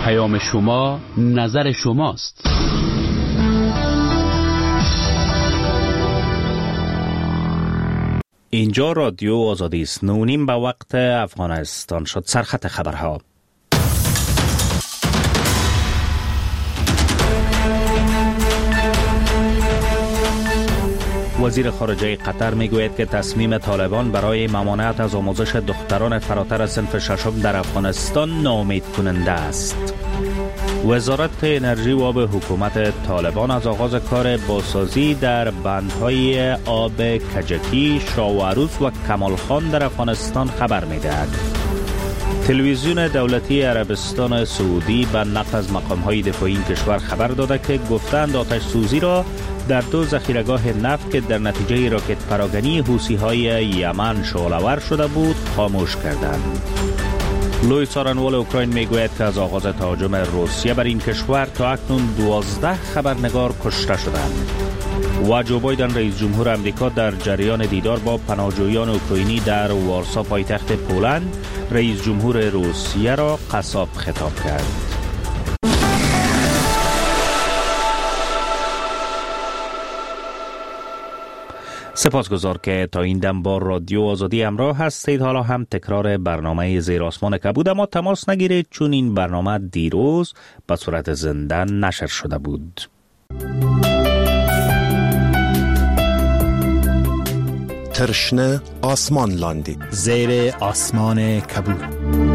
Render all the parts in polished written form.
پیام شما نظر شماست. اینجا رادیو آزادی است. 9:30 به وقت افغانستان شد. سرخط خبرها. وزیر خارجه قطر میگوید که تصمیم طالبان برای ممانعت از آموزش دختران فراتر از صنف ششم در افغانستان ناامید کننده است. وزارت انرژی و آب حکومت طالبان از آغاز کار بازسازی در بندهای آب کجکی، شاه و عروس و کمالخان در افغانستان خبر می‌دهد. تلویزیون دولتی عربستان سعودی به نقل از مقام‌های دفاعی این کشور خبر داده که گفتند آتش سوزی را در 2 ذخیره‌گاه نفت که در نتیجه راکت پراکنی حوثی‌های یمن شعله‌ور شده بود خاموش کردند. لوی سارنوال اوکراین میگوید که از آغاز تهاجم روسیه بر این کشور تا اکنون 12 خبرنگار کشته شدند. و جو بایدن رئیس جمهور امریکا در جریان دیدار با پناهجویان اوکراینی در وارسا پایتخت پولند رئیس جمهور روسیه را قصاب خطاب کرد. سپاسگزار که تا این دم با رادیو آزادی همراه هستید. حالا هم تکرار برنامه زیر آسمان کبود، اما تماس نگیرید چون این برنامه دیروز به صورت زنده نشر شده بود. ترشنه آسمان لاندی زیر آسمان کبود.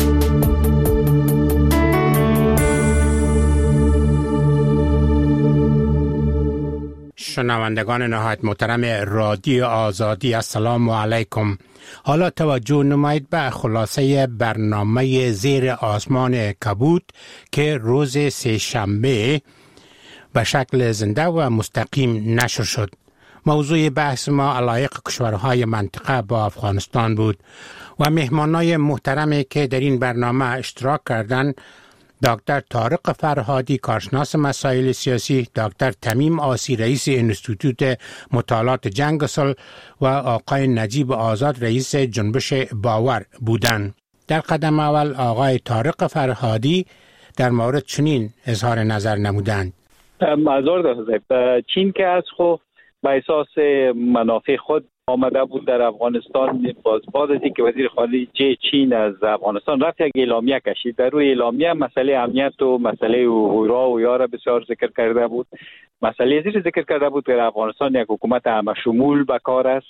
شنوندگان نهایت محترم رادیو آزادی، السلام علیکم. حالا توجه نمایید به خلاصه برنامه زیر آسمان کبود که روز سه‌شنبه به شکل زنده و مستقیم نشر شد. موضوع بحث ما علایق کشورهای منطقه با افغانستان بود و مهمانای محترمی که در این برنامه اشتراک کردند: دکتر طارق فرهادی، کارشناس مسائل سیاسی، دکتر تمیم آسی، رئیس انستیتوت مطالعات جنگ و صلح و آقای نجیب آزاد، رئیس جنبش باور بودند. در قدم اول آقای طارق فرهادی در مورد چنین اظهار نظر نمودند: معذور دارم، چین که از خود به اساس منافع خود آمده بود در افغانستان، بعد از اینکه وزیر خارجه چین از افغانستان رفت یک اعلامیه کشید. در روی اعلامیه مسئله امنیت و مسئله هورا و یارا بسیار ذکر کرده بود. مسئله زیر ذکر کرده بود که افغانستان یک حکومت همه شمول به کار است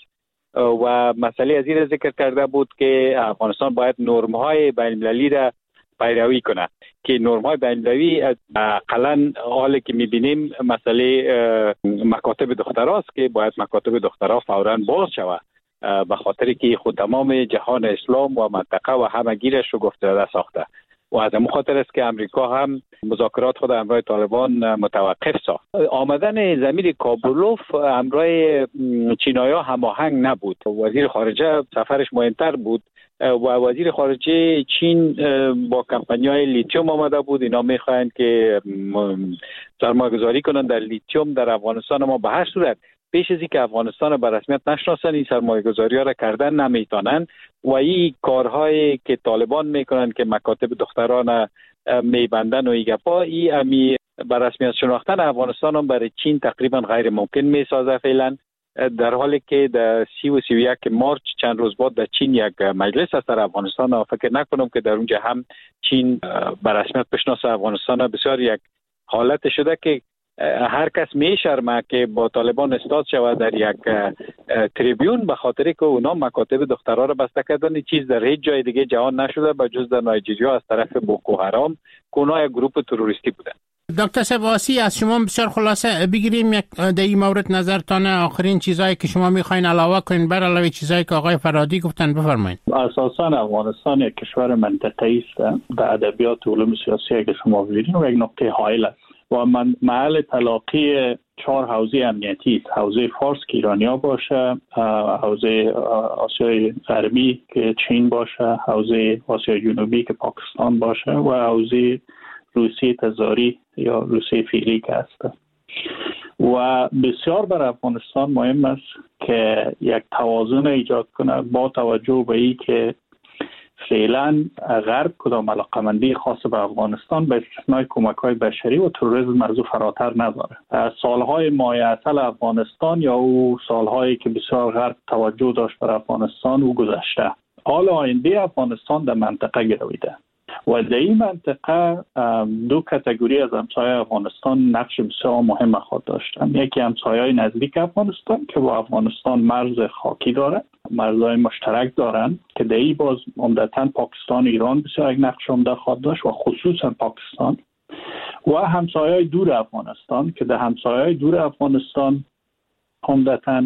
و مسئله از این ذکر کرده بود که افغانستان باید نرم‌های بین‌المللی را پیروی کنه که نرم‌های بین‌المللی اقلاً حالی که می‌بینیم مسئله مکاتب دختراست که باید مکاتب دخترها فوراً باز شود، به خاطر که خود تمام جهان اسلام و منطقه و همگیرش رو گسترده ساخته و از این خاطر است که امریکا هم مذاکرات خود همراه طالبان متوقف ساخت. آمدن ضمیر کابولوف همراه چینایی‌ها هماهنگ نبود. وزیر خارجه سفرش مهمتر بود و وزیر خارجه چین با کمپانی‌های لیتیوم آمده بود. اینا می‌خواهند که سرمایه‌گذاری کنند در لیتیوم در افغانستان، اما به هر صورت پیش از اینکه افغانستان به رسمیت نشناسند این سرمایه‌گذاری‌ها را کردن نمیتونن و این کارهایی که طالبان میکنن که مکاتب دختران میبندن و ایگپا امی به رسمیت شناختن افغانستان هم برای چین تقریبا غیر ممکن میسازه فعلا، در حالی که در 30 و 31 مارچ چند روز بعد در چین یک مجلس است در افغانستان و فکر نکنم که در اونجا هم چین به رسمیت بشناسه افغانستان. بسیار یک حالت شده که هر کس میشرمه که با طالبان استاد شود در یک تریبیون، به خاطر که اونا مکاتب دخترها را بسته کردن. چیز در هیچ جای دیگه جهان نشده به جز در نایجریا از طرف بوکو حرام که اونا یک گروه تروریستی بودن. دکتر سباسی، از شما بسیار خلاصه بگیریم یک در این مورد نظرتان، آخرین چیزایی که شما میخواین علاوه کنین بر علاوه چیزایی که آقای فرهادی گفتن بفرمایید. اساسا افغانستان یک کشور منطقه‌ای است. در ادبیات و علوم سیاسی که شما ببینید یک نقطه حائل است و محل تلاقی 4 حوزه امنیتی، حوزه فارس که ایرانیا باشه، حوزه آسیای غربی که چین باشه، حوزه آسیای جنوبی که پاکستان باشه و حوزه روسیه تزاری یا روسیه فعلی که هست. و بسیار بر افغانستان مهم است که یک توازن ایجاد کنه با توجه به این که فعلا غرب کدام علاقمندی خاص به افغانستان به استثنای کمک‌های بشری و تروریسم از او فراتر نداره. سالهای مایع‌اصل افغانستان یا او سالهایی که بسیار غرب توجه داشت بر افغانستان او گذشته. حال آینده افغانستان در منطقه گرویده و در این منطقه دو کاتگوری از همسایه افغانستان نقش بسیار مهم خود داشتند. یکی همسایه‌های نزدیک افغانستان که با افغانستان مرز خاکی دارند، مرزهای مشترک دارند که در این باز عمدتاً پاکستان و ایران بسیار یک نقش عمده خود داشت و خصوصا پاکستان، و همسایه‌های دور افغانستان که در همسایه‌های دور افغانستان عمدتاً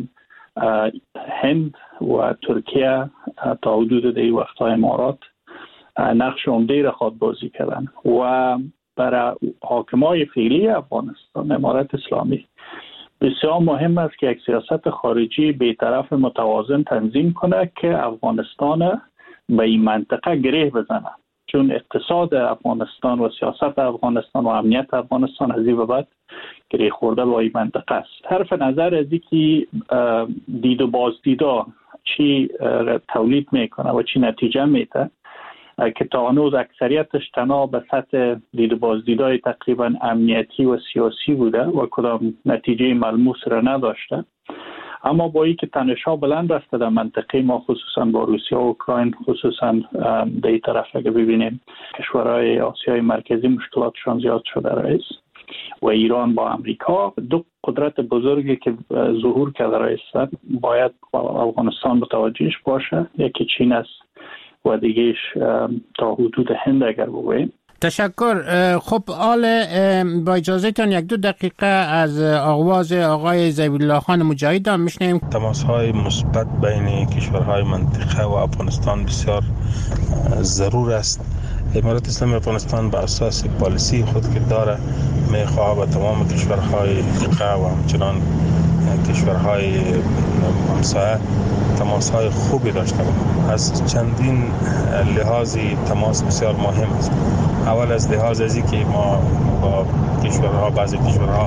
هند و ترکیه تا حدود در وقت‌های امارات نقش عمده را خود بازی کردن و برای حاکمای فعلی افغانستان امارت اسلامی بسیار مهم است که یک سیاست خارجی بی‌طرف متوازن تنظیم کنه که افغانستان به این منطقه گره بزنه، چون اقتصاد افغانستان و سیاست افغانستان و امنیت افغانستان از این به بعد گره خورده با این منطقه است. طرف نظر از اینکه دید و بازدیدا چی تولید میکنه و چی نتیجه میده که تا هنوز اکثریتش تنها به سطح دید و بازدیدای تقریبا امنیتی و سیاسی بوده و کدام نتیجه ملموس را نداشته، اما با این که تنش‌ها بلند رفته در منطقه ما، خصوصا با روسیه و اوکراین، خصوصا در این طرف اگه ببینیم کشورهای آسیای مرکزی مشکلاتشان زیاد شده رئیس و ایران با امریکا، دو قدرت بزرگی که ظهور کرده رئیس باید افغانستان متوجهش باشه. یکی چین است و دیگهش تا حدود هند اگر بگوییم. تشکر. خب حال با اجازهتان یک دو دقیقه از آغاز آقای ضیاءالله خان مجاهد هم میشنیم. تماس‌های مثبت بین کشورهای منطقه و افغانستان بسیار ضرور است. امارت اسلامی افغانستان به اساس پالیسی خود که داره میخواه با تمام کشورهای منطقه و همچنان کشورهای همسایه تماس‌های خوبی داشته باشد. از چندین لحاظی تماس بسیار مهم است. اول از لحاظ ازی که ما با کشورها، بعضی کشورها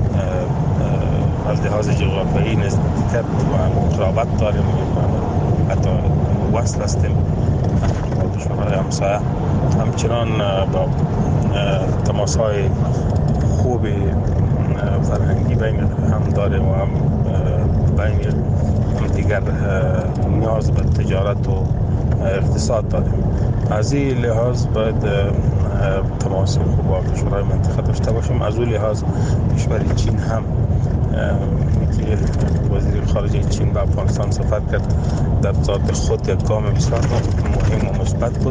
از لحاظ جغرافیایی نزدیکت و قرابت داریم و حتی وصل هستیم با کشورهای همسایه. همچنان با تماس‌های خوب فرهنگی بین هم داریم و هم بین دیگر نیاز به تجارت و اقتصاد داریم. از این لحاظ باید تماس خوب با کشورهای منطقه داشته باشیم. از اون لحاظ کشور چین هم که وزیر خارجه چین به افغانستان سفر کرد در ذات خود یک گام بسیار مهم و مثبت بود.